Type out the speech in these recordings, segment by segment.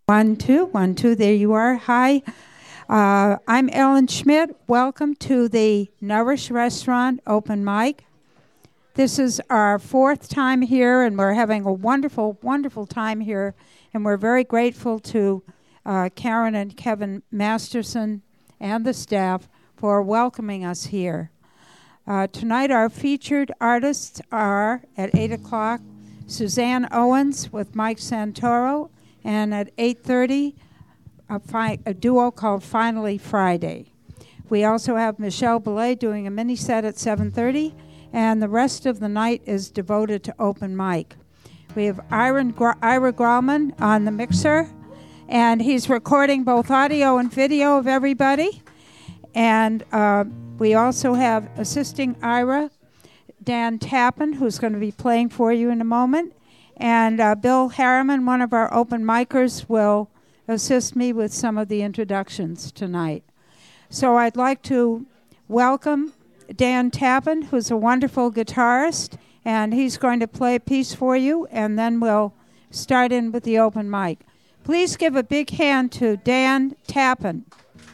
1, 2, 1, 2. There you are. Hi. I'm Ellen Schmidt. Welcome to the Nourish Restaurant open mic. This is our 4th time here, and we're having a wonderful, wonderful time here. And we're very grateful to Karen and Kevin Masterson and the staff for welcoming us here. Tonight, our featured artists are, at 8 o'clock, Suzanne Owens with Mike Santoro, and at 8:30, a duo called Finally Friday. We also have Michelle Belay doing a mini set at 7:30, and the rest of the night is devoted to open mic. We have Ira Grauman on the mixer, and he's recording both audio and video of everybody. And we also have assisting Ira, Dan Tappan, who's going to be playing for you in a moment. And Bill Harriman, one of our open micers, will assist me with some of the introductions tonight. So I'd like to welcome Dan Tappan, who's a wonderful guitarist, and he's going to play a piece for you, and then we'll start in with the open mic. Please give a big hand to Dan Tappan.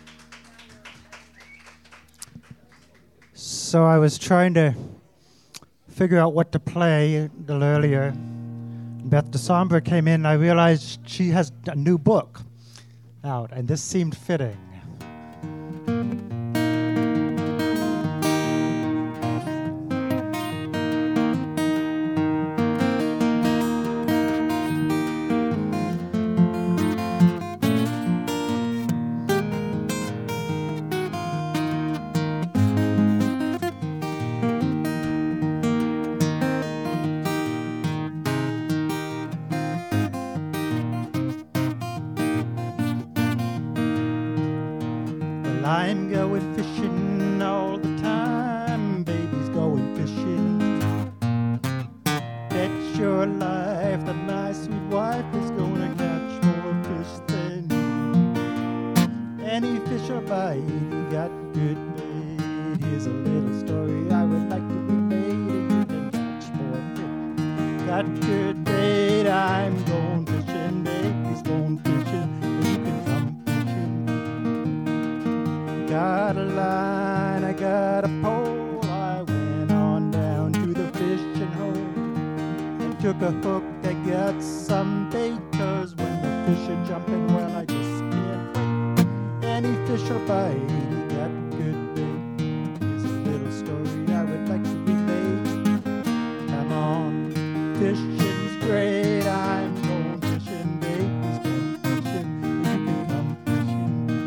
So I was trying to figure out what to play a little earlier. Beth DeSombre came in, and I realized she has a new book out, and this seemed fitting. I'm going fishing all the time, baby's going fishing. Bet your life that my sweet wife is gonna catch more fish than you. Any fish will bite, you got good bait. Here's a little story I would like to relate. You can catch more fish. Got good bait, I'm going fishing, baby's going fishing. Got a line, I got a pole. I went on down to the fishing hole. I took a hook, I got some bait. 'Cause when the fish are jumping, well, I just can't wait. Any fish will bite, you got good bait. Here's a little story I would like to relate. Come on, fishing's great. I'm going fishing, baby's going fishing. You can come fishing.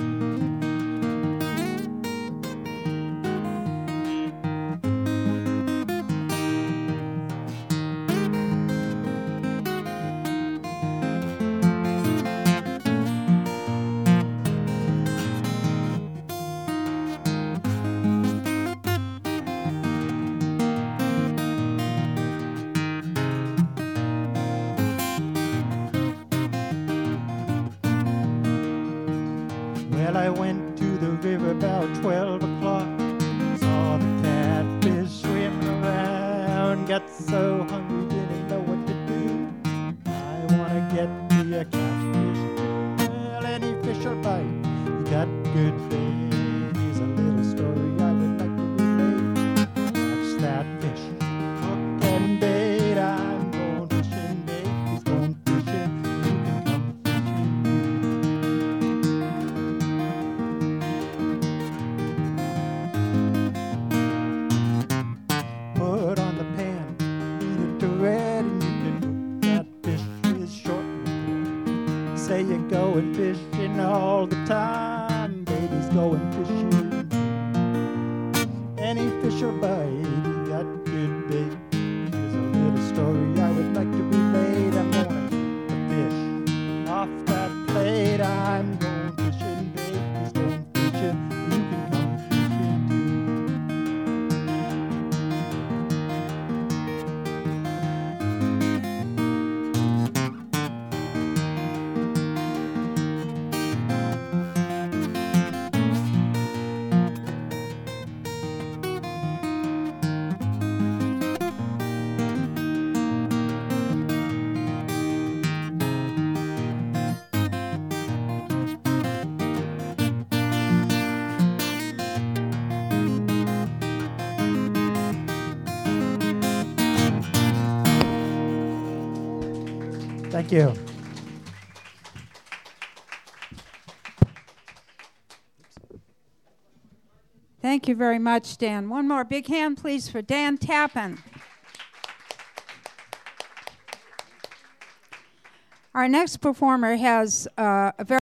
Well, I went to the river about 12 o'clock. Saw the catfish swimming around. Got so hungry, didn't know what to do. I want to get me a catfish. Well, any fish will bite. You got good bait. Here's a little story I would like to relate. Catch that fish, hook and bait. I'm going fishing, baby's going fishing. You can come fishing. Put on the pan, heat it to red, and you can cook that fish is short. Say you're going fishing all the time, baby's going fishing. Any fish will bite, you got good bait. Here's a little story I would like to relate. I'm gonna eat the fish off that plate. I'm going fishing, baby's going fishing. You can come fishing too. Thank you. Thank you very much, Dan. One more big hand, please, for Dan Tappan. Our next performer has a very